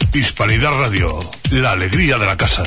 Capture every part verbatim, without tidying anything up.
Hispanidad Radio, la alegría de la casa.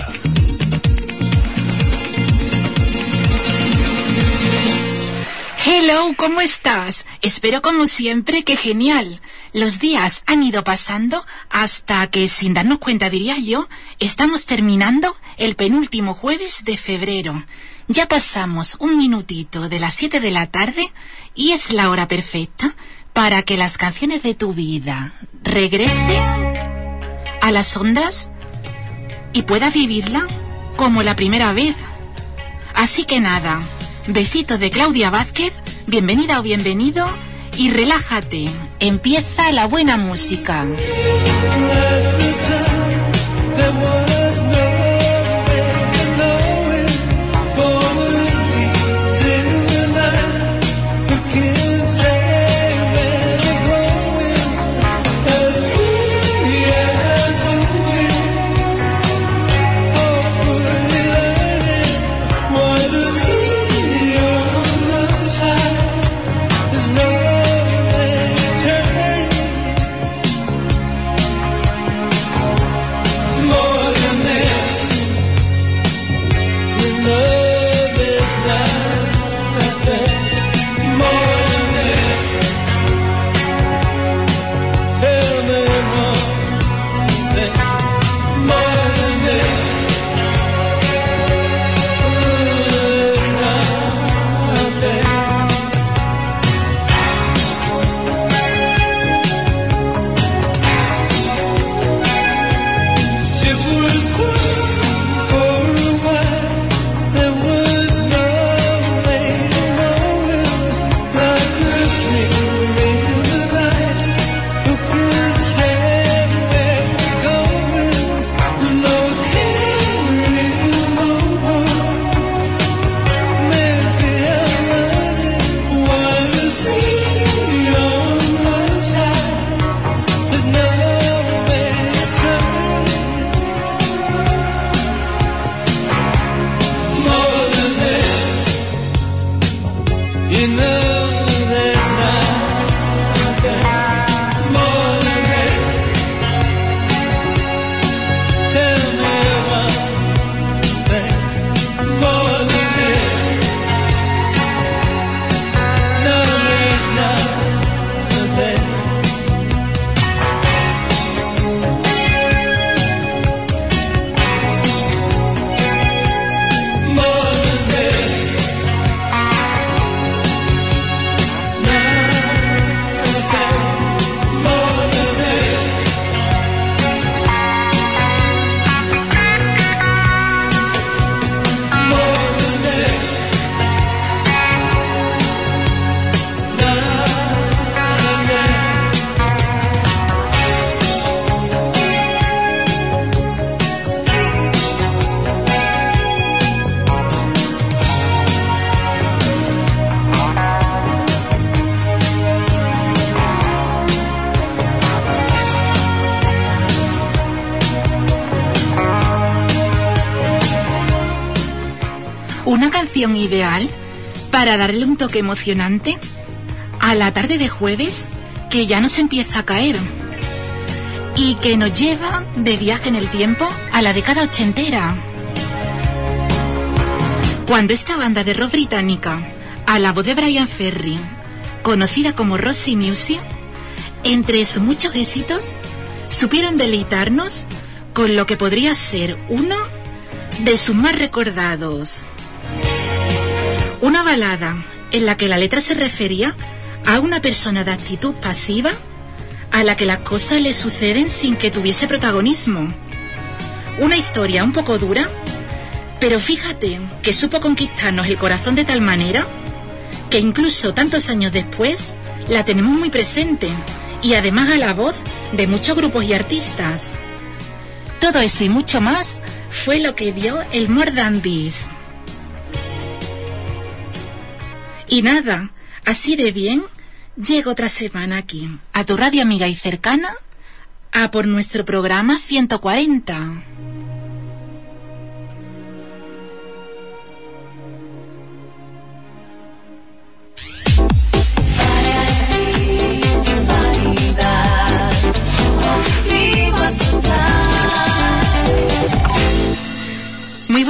Hello, ¿cómo estás? Espero como siempre que genial. Los días han ido pasando hasta que, sin darnos cuenta diría yo, estamos terminando el penúltimo jueves de febrero. Ya pasamos un minutito de las siete de la tarde y es la hora perfecta para que las canciones de tu vida regresen a las ondas y puedas vivirla como la primera vez. Así que nada, besitos de Claudia Vázquez, bienvenida o bienvenido y relájate, empieza la buena música. Una canción ideal para darle un toque emocionante a la tarde de jueves que ya nos empieza a caer y que nos lleva de viaje en el tiempo a la década ochentera, cuando esta banda de rock británica, a la voz de Brian Ferry, conocida como Roxy Music, entre sus muchos éxitos supieron deleitarnos con lo que podría ser uno de sus más recordados. Una balada en la que la letra se refería a una persona de actitud pasiva a la que las cosas le suceden sin que tuviese protagonismo. Una historia un poco dura, pero fíjate que supo conquistarnos el corazón de tal manera que incluso tantos años después la tenemos muy presente y además a la voz de muchos grupos y artistas. Todo eso y mucho más fue lo que dio el More Than This. Y nada, así de bien, llego otra semana aquí, a tu radio amiga y cercana, a por nuestro programa ciento cuarenta. Hispanidad, contigo a su lado.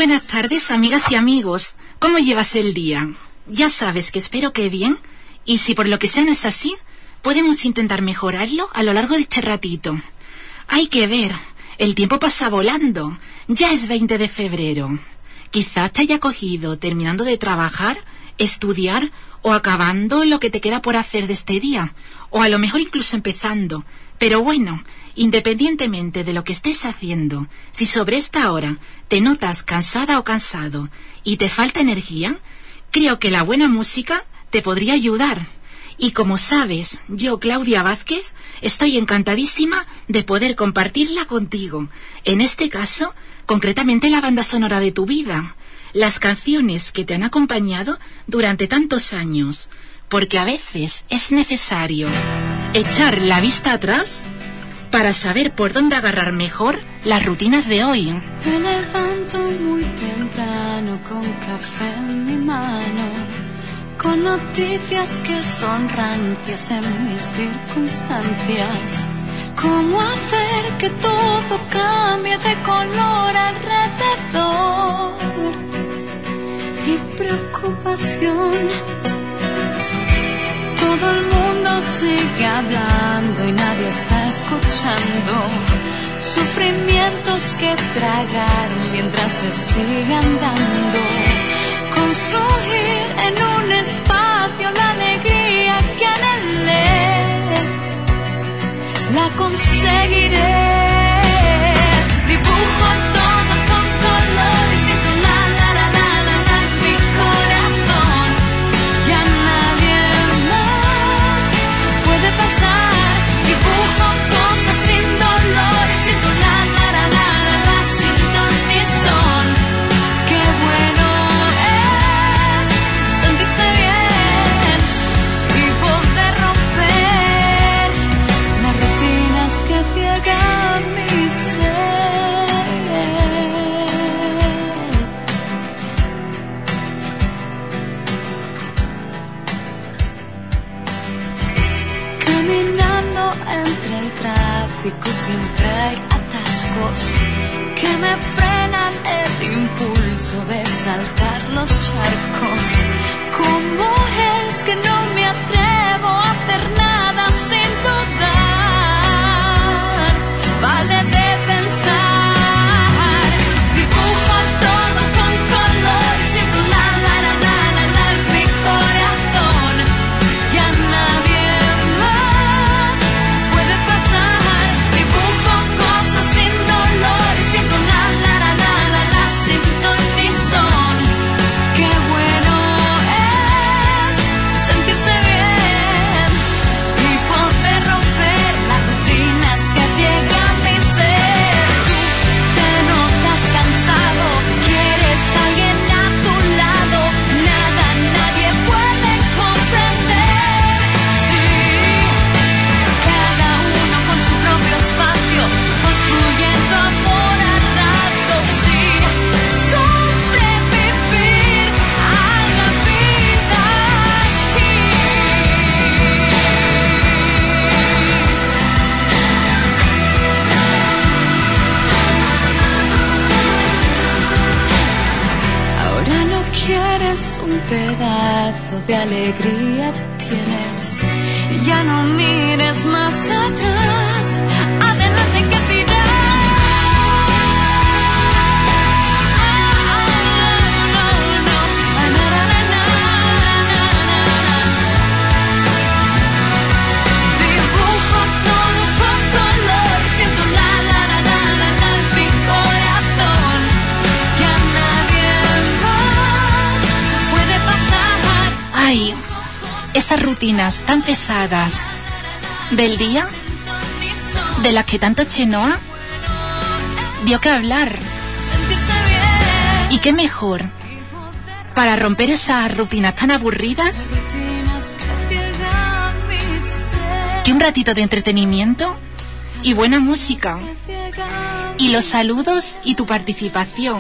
Buenas tardes, amigas y amigos. ¿Cómo llevas el día? Ya sabes que espero que bien, y si por lo que sea no es así, podemos intentar mejorarlo a lo largo de este ratito. Hay que ver, el tiempo pasa volando. Ya es veinte de febrero. Quizás te haya cogido terminando de trabajar, estudiar o acabando lo que te queda por hacer de este día, o a lo mejor incluso empezando. Pero bueno, independientemente de lo que estés haciendo, si sobre esta hora te notas cansada o cansado y te falta energía, creo que la buena música te podría ayudar. Y como sabes, yo, Claudia Vázquez, estoy encantadísima de poder compartirla contigo. En este caso, concretamente la banda sonora de tu vida, las canciones que te han acompañado durante tantos años, porque a veces es necesario echar la vista atrás para saber por dónde agarrar mejor las rutinas de hoy. Me levanto muy temprano con café en mi mano, con noticias que son rancias en mis circunstancias. ¿Cómo hacer que todo cambie de color alrededor? Mi preocupación. Todo el mundo sigue hablando y nadie está escuchando. Sufrimientos que tragar mientras se sigue andando. Construir en un espacio la alegría que anhelé, la conseguiré. Dibujo todo con color y siento la la la la la la en mi corazón. Ya nadie más puede pasar. Dibujo cosas sin dolor y siento la la la la la la sin ton ni son. Qué bueno es sentirse bien y poder romper las rutinas que ciegan mi ser. Caminando entre el tráfico siempre hay atascos que me frenan el impulso de saltar los charcos. ¿Cómo es que no me atrevo a hacer nada sin dudar? Vale de pensar. Dibujo todo con color y siento la la la la la la en mi corazón. Ya nadie más puede pasar. Dibujo cosas sin dolor y siento la la la la la la sin ton ni son. Qué bueno es sentirse bien y poder romper las rutinas que ciegan mi ser. Tú te notas cansado, quieres a alguien a tu lado, nada, nadie puede comprender. Sí, cada uno con su propio espacio, construyendo amor a ratos. Sí, sobrevivir a la vida. Ahora no quieres un pedazo de alegría, tienes. Ya no mires más atrás, adelante que tirar. No, no, na, na, na, na, na, na. Dibujo todo con color y siento la la la la la la en mi corazón. Ya nadie más puede pasar. Ay, esas rutinas tan pesadas del día, de las que tanto Chenoa dio que hablar. Sentirse bien. Y qué mejor para romper esas rutinas tan aburridas Rutinas que ciegan mi ser. que un ratito de entretenimiento y buena música, Ciegan y los saludos y tu participación.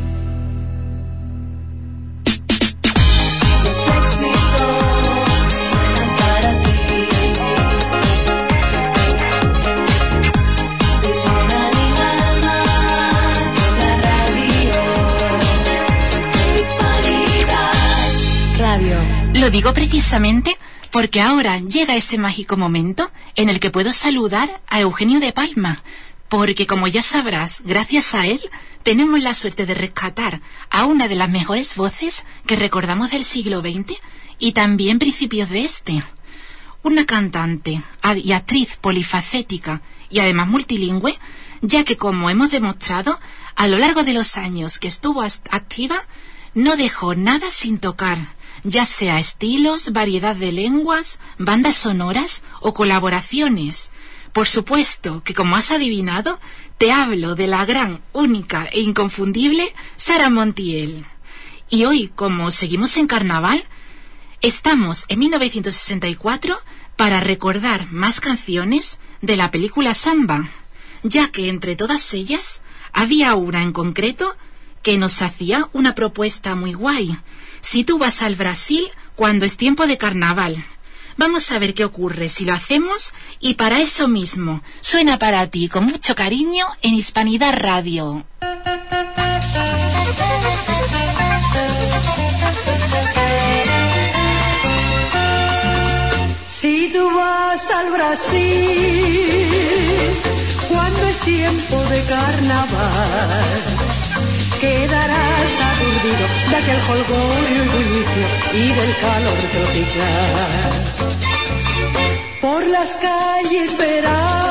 los éxitos Lo digo precisamente porque ahora llega ese mágico momento en el que puedo saludar a Eugenio de Palma, porque como ya sabrás, gracias a él tenemos la suerte de rescatar a una de las mejores voces que recordamos del siglo veinte y también principios de este. Una cantante y actriz polifacética y además multilingüe, ya que como hemos demostrado, a lo largo de los años que estuvo activa, no dejó nada sin tocar, ya sea estilos, variedad de lenguas, bandas sonoras o colaboraciones. Por supuesto que, como has adivinado, te hablo de la gran, única e inconfundible Sara Montiel. Y hoy, como seguimos en carnaval, estamos en mil novecientos sesenta y cuatro para recordar más canciones de la película Samba, ya que entre todas ellas había una en concreto que nos hacía una propuesta muy guay. Si tú vas al Brasil cuando es tiempo de carnaval. Vamos a ver qué ocurre si lo hacemos, y para eso mismo suena para ti con mucho cariño en Hispanidad Radio. Si tú vas al Brasil cuando es tiempo de carnaval, quedarás aturdido de aquel jolgorio y bullicio y del calor tropical. Por las calles verás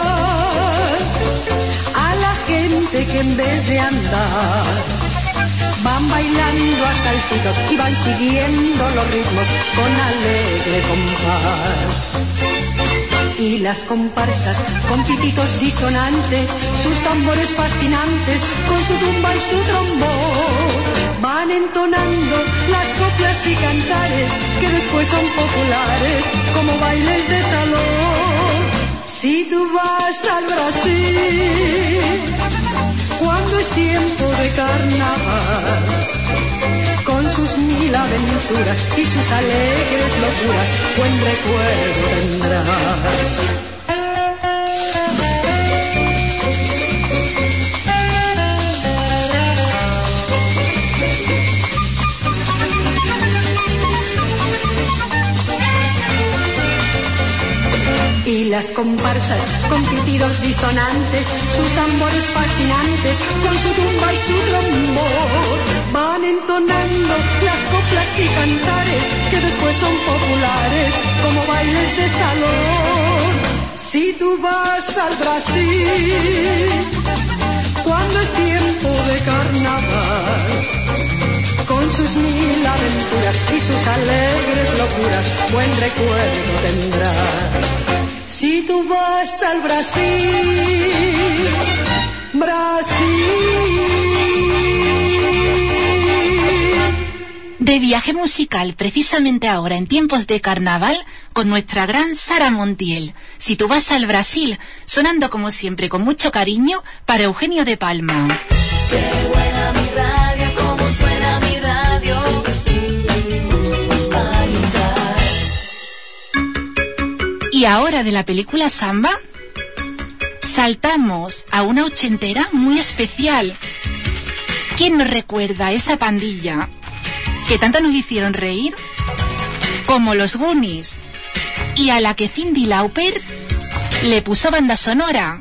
a la gente que en vez de andar van bailando a saltitos y van siguiendo los ritmos con alegre compás. Y las comparsas con pititos disonantes, sus tambores fascinantes, con su tumba y su trombón, van entonando las coplas y cantares que después son populares como bailes de salón. Si tú vas al Brasil cuando es tiempo de carnaval, con sus mil aventuras y sus alegres locuras, buen recuerdo tendrás. Y las comparsas con pitidos disonantes, sus tambores fascinantes, con su tumba y su trombón, van entonando las coplas y cantares que después son populares como bailes de salón. Si tú vas al Brasil cuando es tiempo de carnaval, con sus mil aventuras y sus alegres locuras, buen recuerdo tendrás. Si tú vas al Brasil, Brasil. De viaje musical, precisamente ahora, en tiempos de carnaval, con nuestra gran Sara Montiel. Si tú vas al Brasil, sonando como siempre con mucho cariño para Eugenio de Palma. Qué buena mi radio, cómo suena mi radio. Y ahora de la película Samba, saltamos a una ochentera muy especial. ¿Quién nos recuerda a esa pandilla que tanto nos hicieron reír? Como los Goonies, y a la que Cyndi Lauper le puso banda sonora.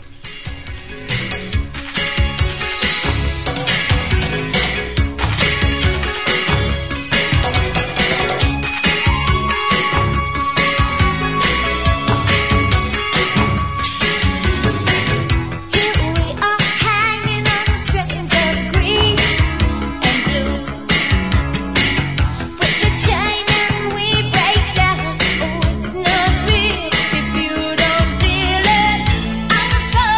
If you don't feel it, I was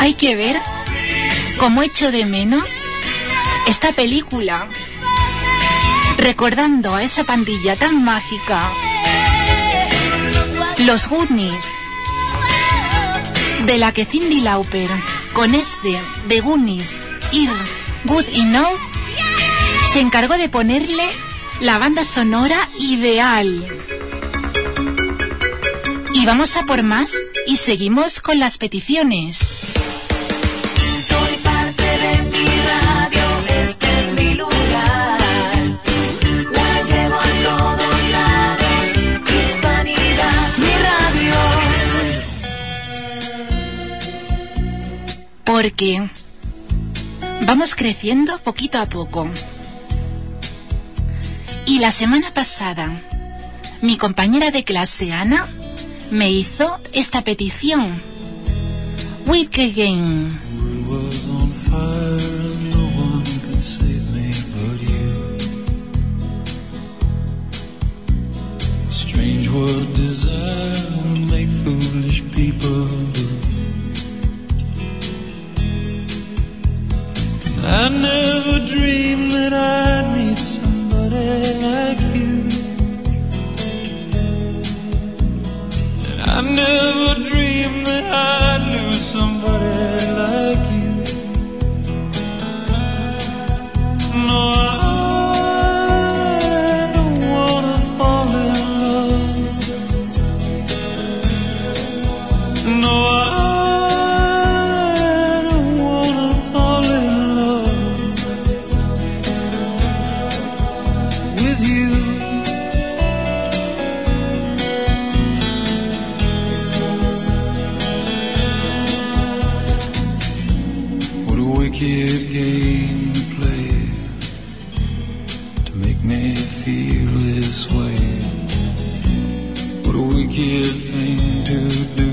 Hay que ver cómo echo de menos esta película, recordando a esa pandilla tan mágica, los Goonies, de la que Cyndi Lauper, con este de Goonies, Ir, Good Enough, se encargó de ponerle la banda sonora ideal. Y vamos a por más y seguimos con las peticiones. Soy parte de mi radio, este es mi lugar. La llevo a todos lados, Hispanidad, mi radio. Porque vamos creciendo poquito a poco. Y la semana pasada, mi compañera de clase, Ana, me hizo esta petición. Week Again. Strange what desire will make foolish people do. I never dreamed that I'd meet somebody like you. And I never dreamed that I'd lose somebody like you. No, I don't wanna fall in love. No, I don't wanna fall in love with you. What a wicked game to play to make me feel this way. What a wicked thing to do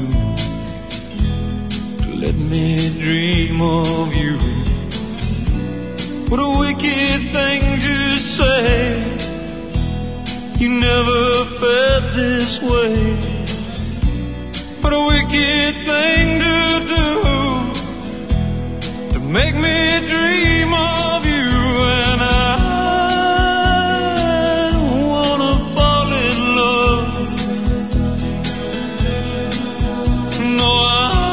to let me dream of you. What a wicked thing to say. You never felt this way. What a wicked thing to do to make me dream of you. And I don't wanna fall in love. No, I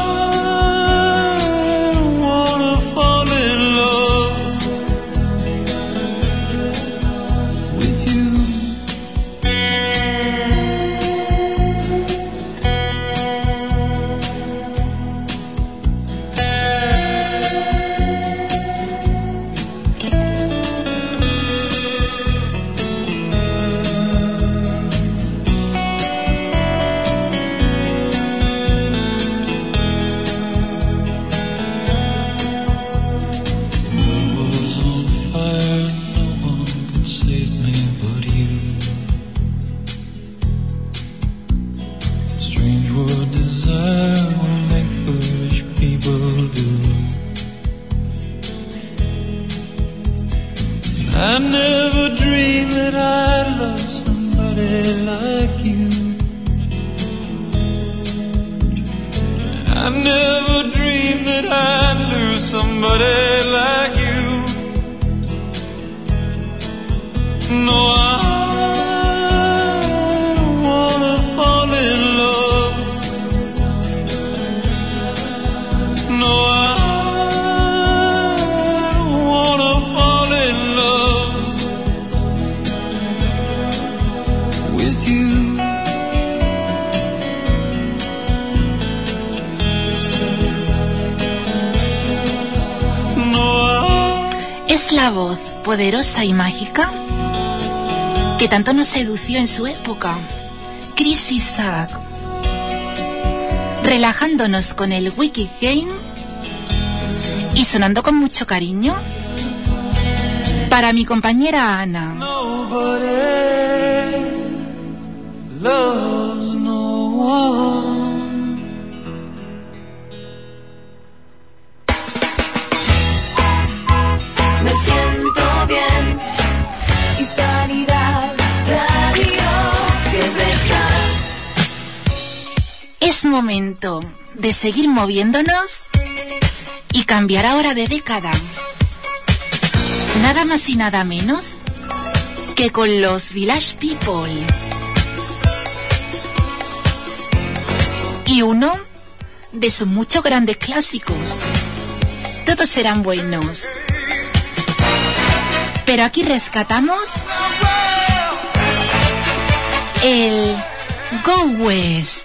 don't wanna fall in love with you. World was on fire, no one could save me but you. Strange what desire will make foolish people do. I never dreamed that I'd love somebody like you. I never dreamed that I'd lose somebody like you. No, I don't wanna fall in love. No, I don't wanna fall in love with you. No, I Es la voz poderosa y mágica que tanto nos sedució en su época, Chris Isaak, relajándonos con el Wicked Game y sonando con mucho cariño para mi compañera Ana. Nobody loves no one. Me siento bien, Hispanidad Radio siempre está. Es momento de seguir moviéndonos y cambiar ahora de década. Nada más y nada menos que con los Village People. Y uno de sus muchos grandes clásicos. Todos serán buenos. Pero aquí rescatamos el Go West.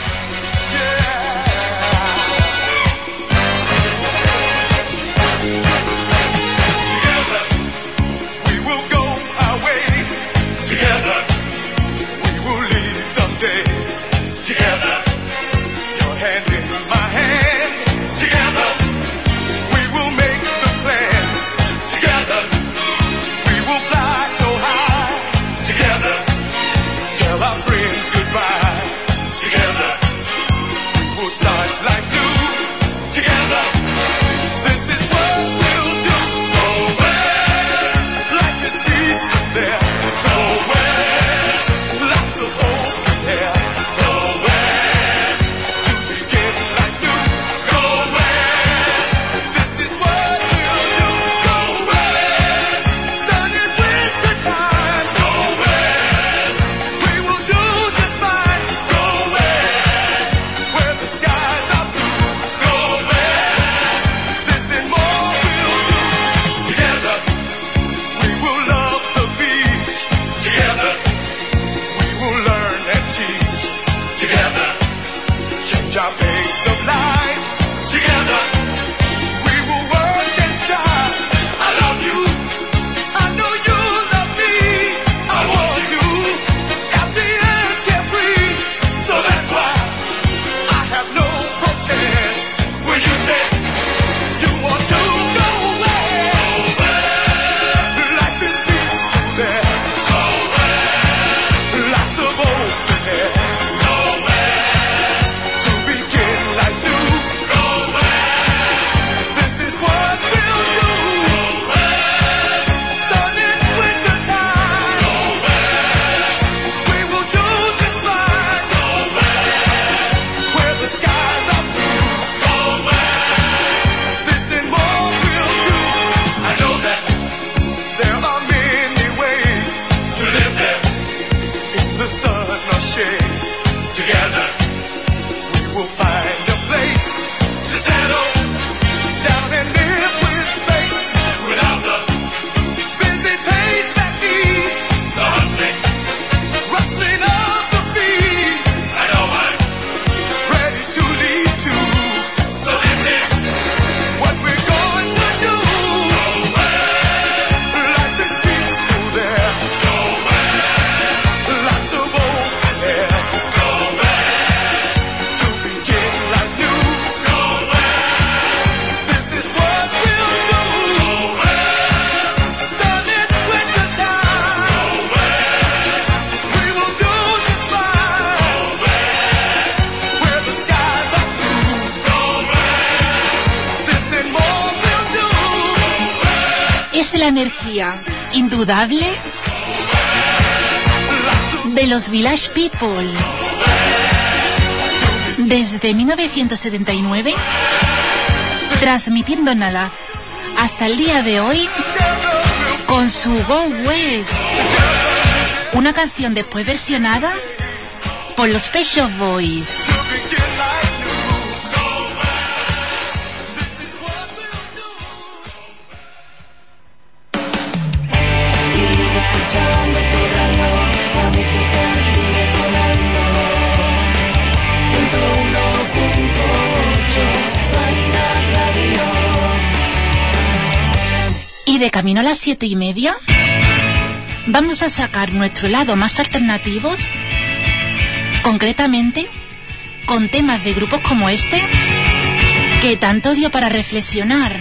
La energía indudable de los Village People desde mil novecientos setenta y nueve, transmitiendo nada hasta el día de hoy con su Go West, una canción después versionada por los Pet Shop Boys. Escuchando tu radio, la música sigue sonando. ciento uno punto ocho Hispanidad Radio. Y de camino a las siete y media vamos a sacar nuestro lado más alternativos, concretamente con temas de grupos como este que tanto dio para reflexionar.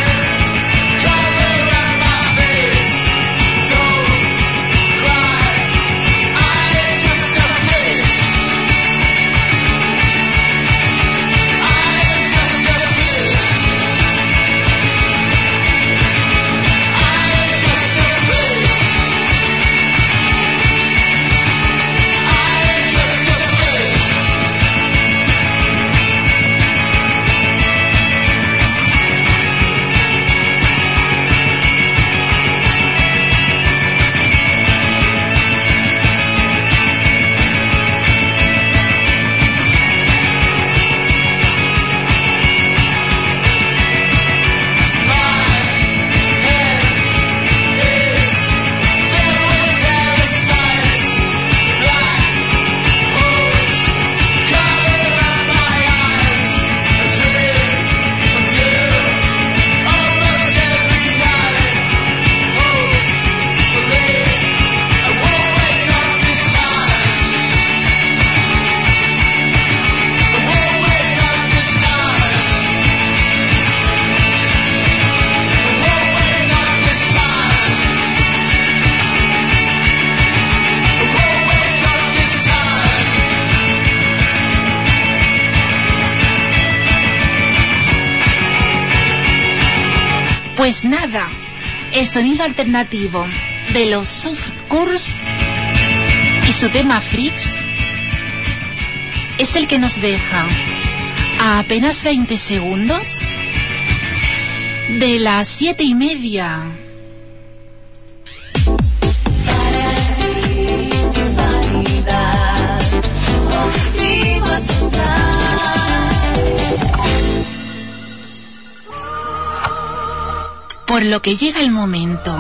Cry. Pues nada, el sonido alternativo de los Softcore y su tema Freaks es el que nos deja a apenas veinte segundos de las siete y media. Por lo que llega el momento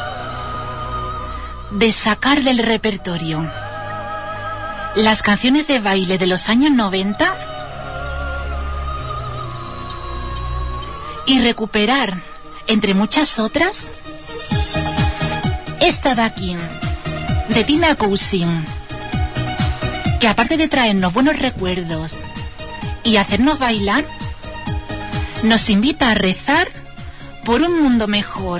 de sacar del repertorio las canciones de baile de los años noventa y recuperar, entre muchas otras, esta de aquí, de Tina Cousin, que aparte de traernos buenos recuerdos y hacernos bailar, nos invita a rezar por un mundo mejor.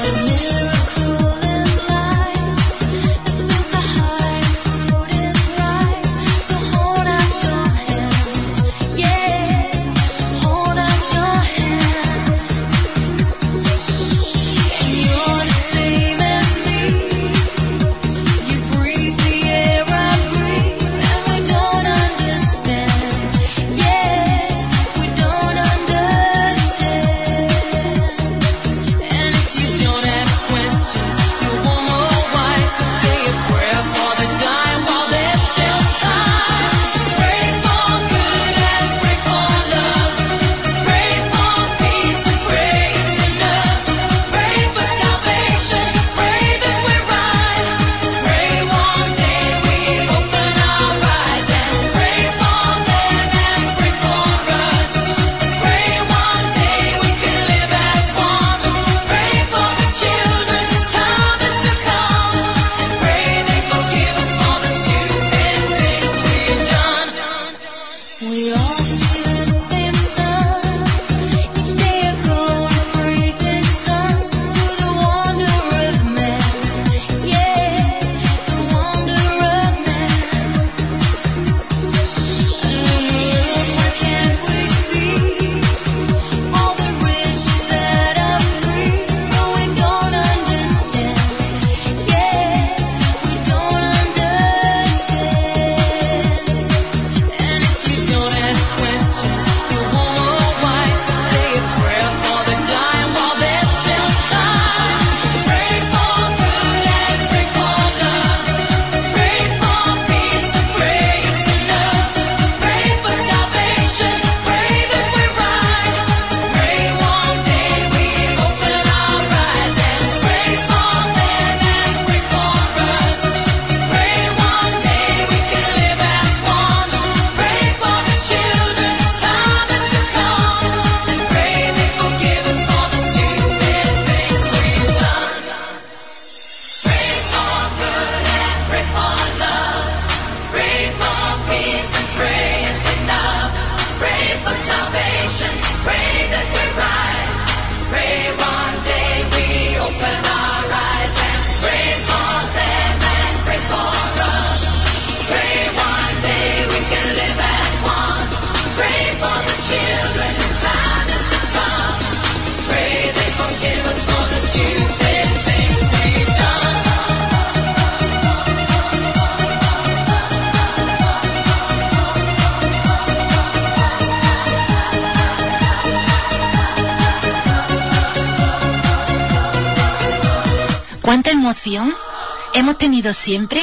Cuánta emoción hemos tenido siempre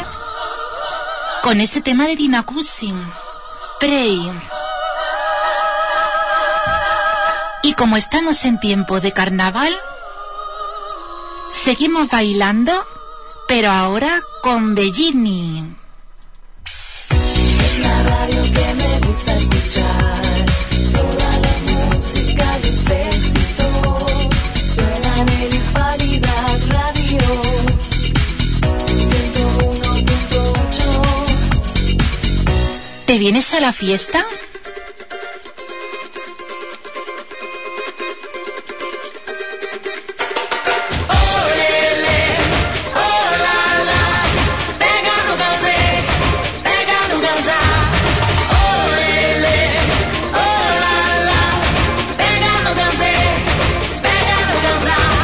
con ese tema de Tina Cousin, Pray. Y como estamos en tiempo de carnaval, seguimos bailando, pero ahora con Bellini. Es la radio que me gusta escuchar, toda la música, los éxitos, suenan en Hispanidad Radio, ciento uno punto ocho. ¿Te vienes a la fiesta? Pegando danzar.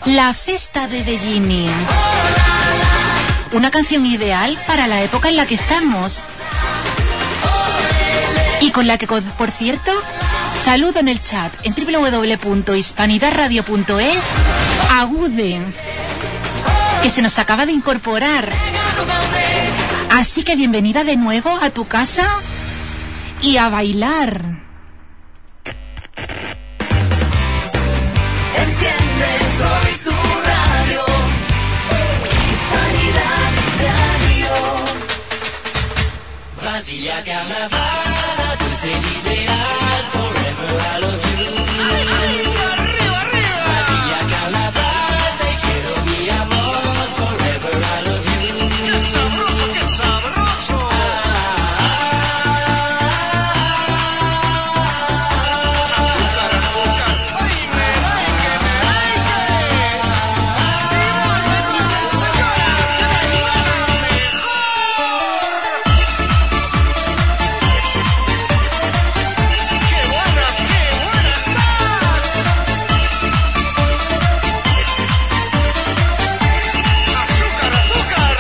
La Festa de Bellini. Una canción ideal para la época en la que estamos. Y con la que, por cierto, saludo en el chat en doble u doble u doble u punto hispanidad radio punto es a Gude, que se nos acaba de incorporar. Así que bienvenida de nuevo a tu casa y a bailar. Enciende, soy tu radio. Hispanidad Radio. Brasilia Carnaval, dulce ideal, forever I love you. Arriba, arriba, arriba. Brasilia Carnaval, te quiero mi amor, forever I love you. ¡Qué sabroso, qué sabroso! Azúcar, azúcar. ¡Ay, merengue, merengue! Señoras, que bailan mejor. ¡Qué buena, qué buena estás! Azúcar, azúcar.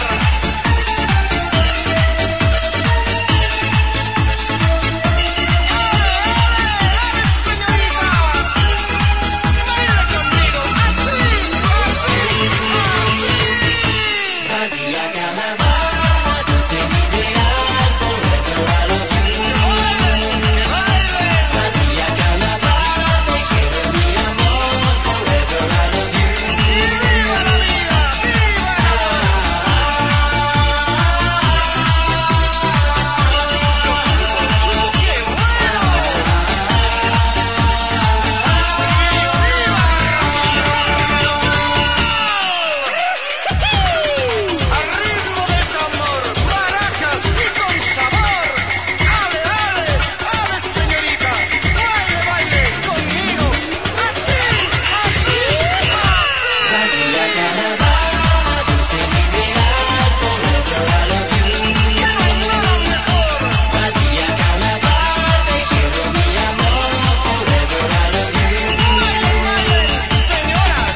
Señorita, baila conmigo, así, así, así. Brasilia Carnaval, dulce ideal, forever I love you. Que baile, Brasilia Carnaval, te quiero mi amor, forever I love you. viva la vida, viva. ¡Qué bueno! Al ritmo del tambor, maracas y con sabor. Ale, ale, ale, señorita, baile, baile conmigo. Así, así, así. Brasilia Carnaval, dulce ideal, forever I love you. Que bailaran mejor. Brasilia Carnaval, te quiero mi amor, forever I love you. Baile, baile, señoras.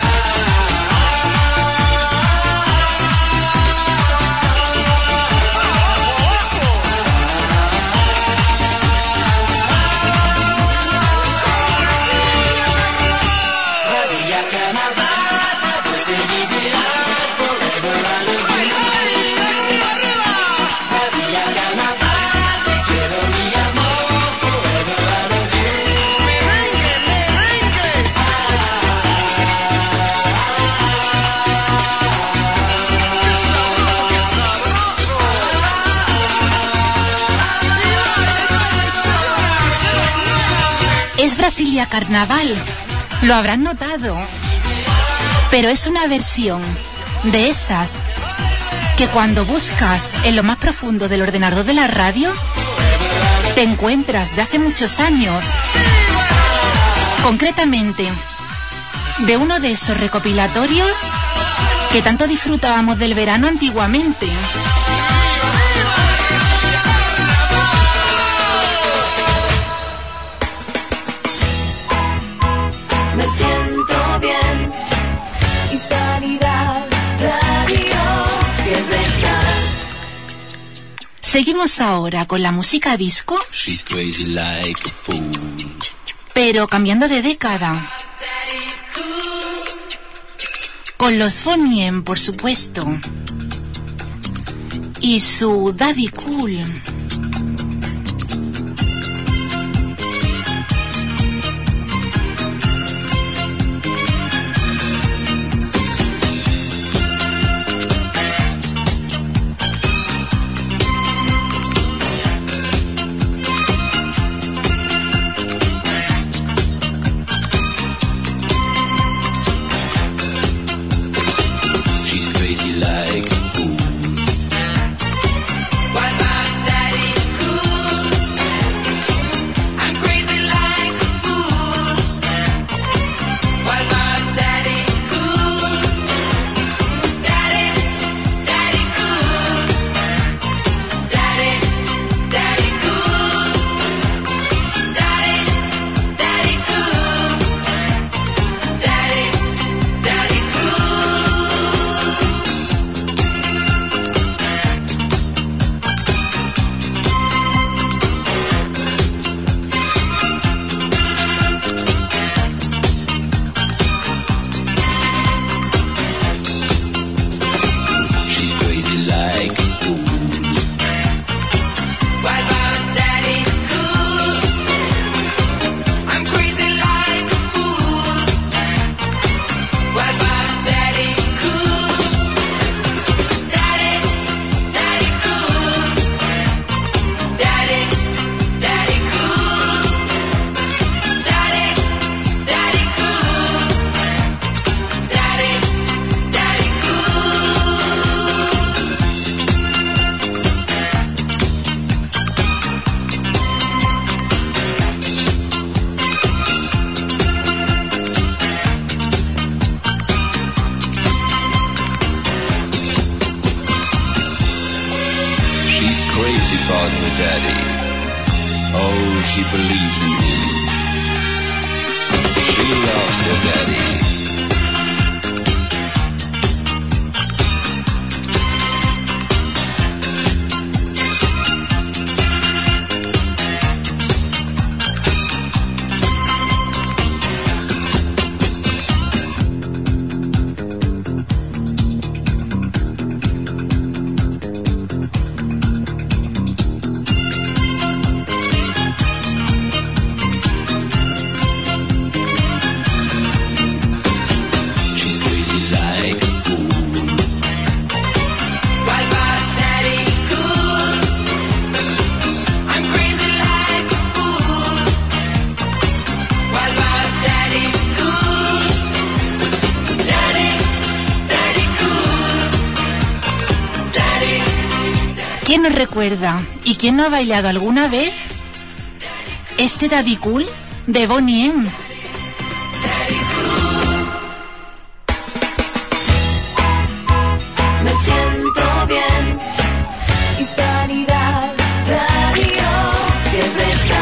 Brasilia Carnaval, dulce ideal, forever I love you. Brasilia Carnaval, te quiero mi amor, forever I love you. Merengue, merengue. ¡Qué sabroso, qué sabroso! Es Brasilia Carnaval, lo habrán notado, pero es una versión de esas que cuando buscas en lo más profundo del ordenador de la radio te encuentras de hace muchos años, concretamente de uno de esos recopilatorios que tanto disfrutábamos del verano antiguamente. Me siento bien. Hispanidad Radio siempre está. Seguimos ahora con la música disco, She's crazy like a fool. pero cambiando de década. Con los Bonnie M, por supuesto. Y su Daddy Cool. She's crazy like a fool. What about Daddy about her daddy. Oh, she believes in him. She loves her daddy. ¿Quién nos recuerda y quién no ha bailado alguna vez este Daddy Cool de Boney M? Me siento bien. Hispanidad Radio siempre está.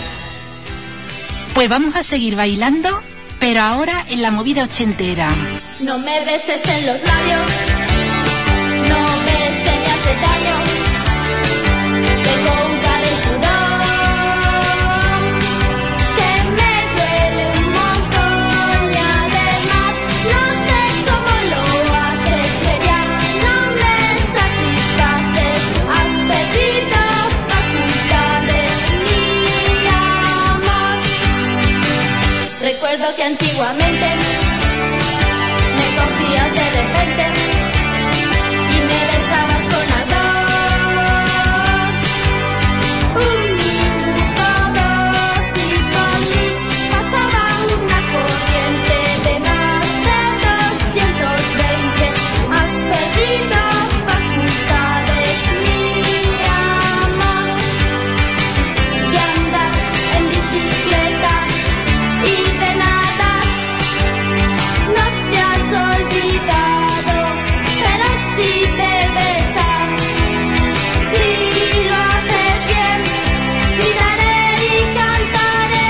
Pues vamos a seguir bailando, pero ahora en la movida ochentera. No me beses en los labios. No ves que me hace daño. Tengo un calenturón que me duele un montón. Y además no sé cómo lo haces, que ya no me satisfaces. Has perdido facultades, mi amor. Recuerdo que antiguamente me cogías de repente y me besabas con ardor. Un minuto, dos y con mí pasaba una corriente de más de doscientos veinte. Has perdido facultades, mi amor. De andar en bicicleta y de nadar no te has olvidado, pero sí de besar. Si lo haces bien, miraré y cantaré.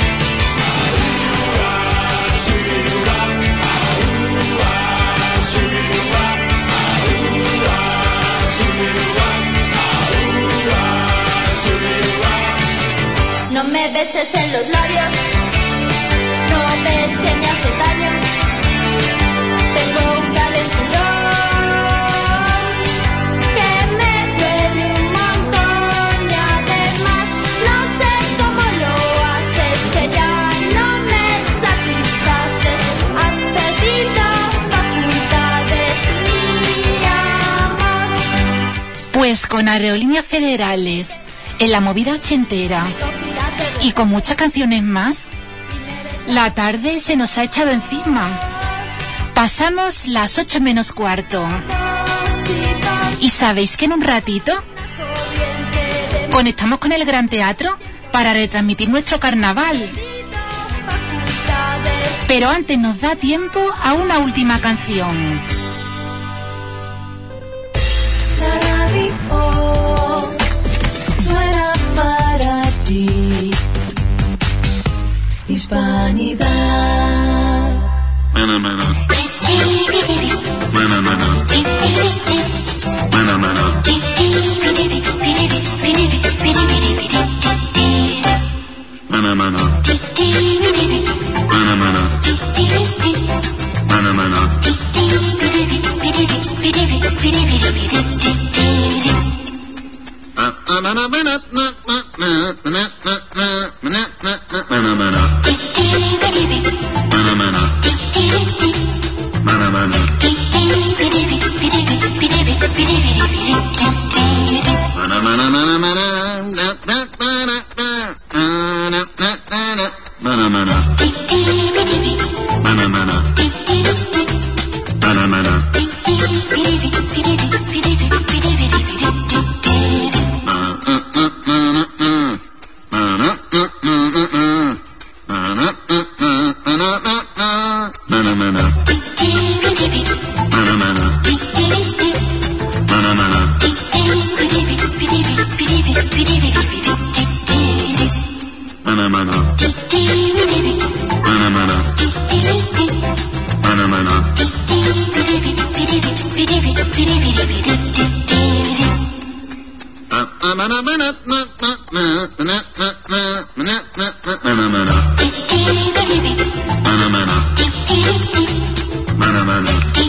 No me beses en los labios, no ves que me hace daño. Tengo un calenturón que me duele un montón. Y además no sé cómo lo haces, que ya no me satisfaces. Has perdido facultades, mi amor. Pues con Aerolíneas Federales en la movida ochentera y con muchas canciones más, la tarde se nos ha echado encima. Pasamos las ocho menos cuarto. ¿Y sabéis que en un ratito conectamos con el Gran Teatro para retransmitir nuestro carnaval? Pero antes nos da tiempo a una última canción. La radio suena para ti. Hispanidad. Mana, mana. Mana, mana. Mana, mana. Mana, mana. Mana, mana. Mana, mana. Mana, mana. Mana, mana. Mana, mana.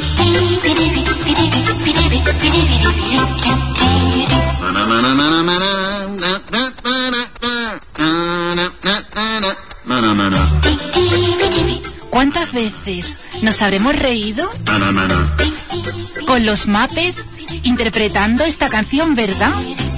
Mana, mana, mana, mana. Na, na, na, na, na, na, na, na. Mana, mana. ¿Cuántas veces nos habremos reído Mana, mana. con los Mapes interpretando esta canción, verdad?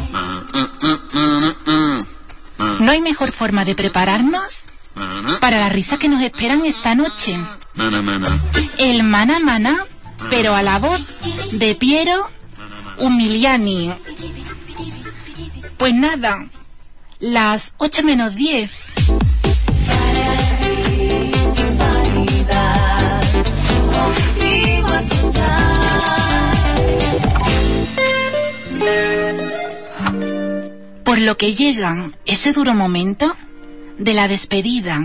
No hay mejor forma de prepararnos para la risa que nos esperan esta noche. Mana, mana. El Mana Mana, pero a la voz de Piero Umiliani. Pues nada, las ocho menos diez. Hispanidad, contigo a soñar. Por lo que llega ese duro momento de la despedida.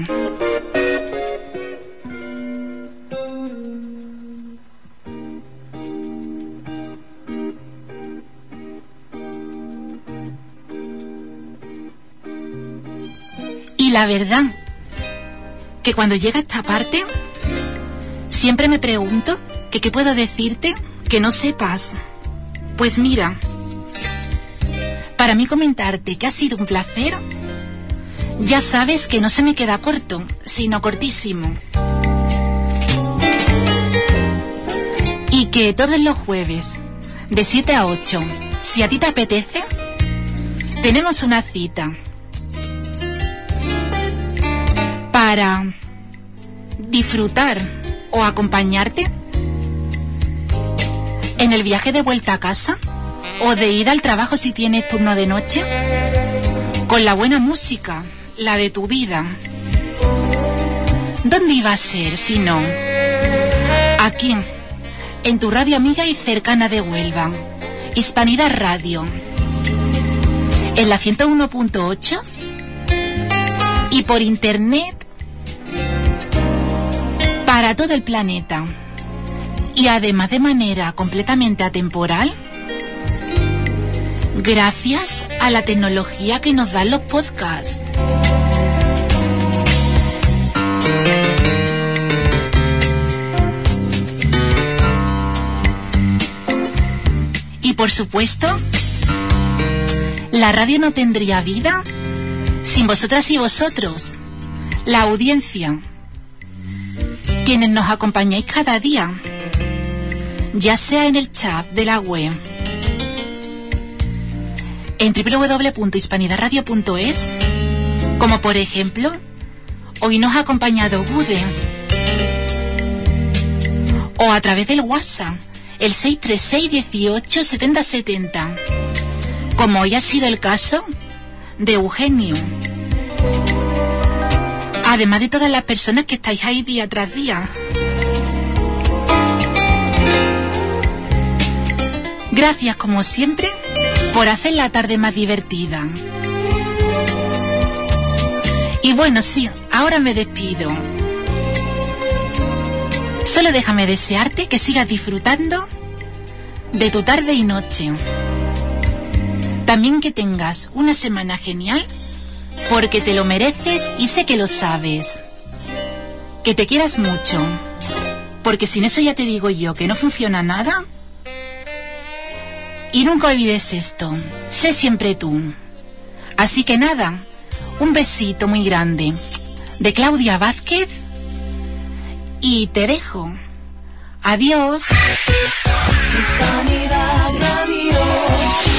Y la verdad, que cuando llega esta parte, siempre me pregunto que qué puedo decirte que no sepas. Pues mira, para mí comentarte que ha sido un placer, ya sabes que no se me queda corto, sino cortísimo. Y que todos los jueves, de siete a ocho, si a ti te apetece, tenemos una cita para disfrutar o acompañarte en el viaje de vuelta a casa o de ida al trabajo si tienes turno de noche, con la buena música, la de tu vida. ¿Dónde iba a ser si no? Aquí, en tu radio amiga y cercana de Huelva, Hispanidad Radio, en la ciento uno punto ocho y por internet para todo el planeta, y además de manera completamente atemporal, gracias a la tecnología que nos dan los podcasts. Y por supuesto, la radio no tendría vida sin vosotras y vosotros, la audiencia, quienes nos acompañáis cada día, ya sea en el chat de la web, en doble u doble u doble u punto hispanidad radio punto es, como por ejemplo, hoy nos ha acompañado Gude, o a través del WhatsApp, el seis tres seis, dieciocho, setenta, setenta, como hoy ha sido el caso de Eugenio. Además de todas las personas que estáis ahí día tras día. Gracias, como siempre, por hacer la tarde más divertida. Y bueno, sí, ahora me despido. Solo déjame desearte que sigas disfrutando de tu tarde y noche. También que tengas una semana genial, porque te lo mereces y sé que lo sabes. Que te quieras mucho, porque sin eso ya te digo yo que no funciona nada. Y nunca olvides esto, sé siempre tú. Así que nada, un besito muy grande de Claudia Vázquez y te dejo. Adiós. Hispanidad Radio.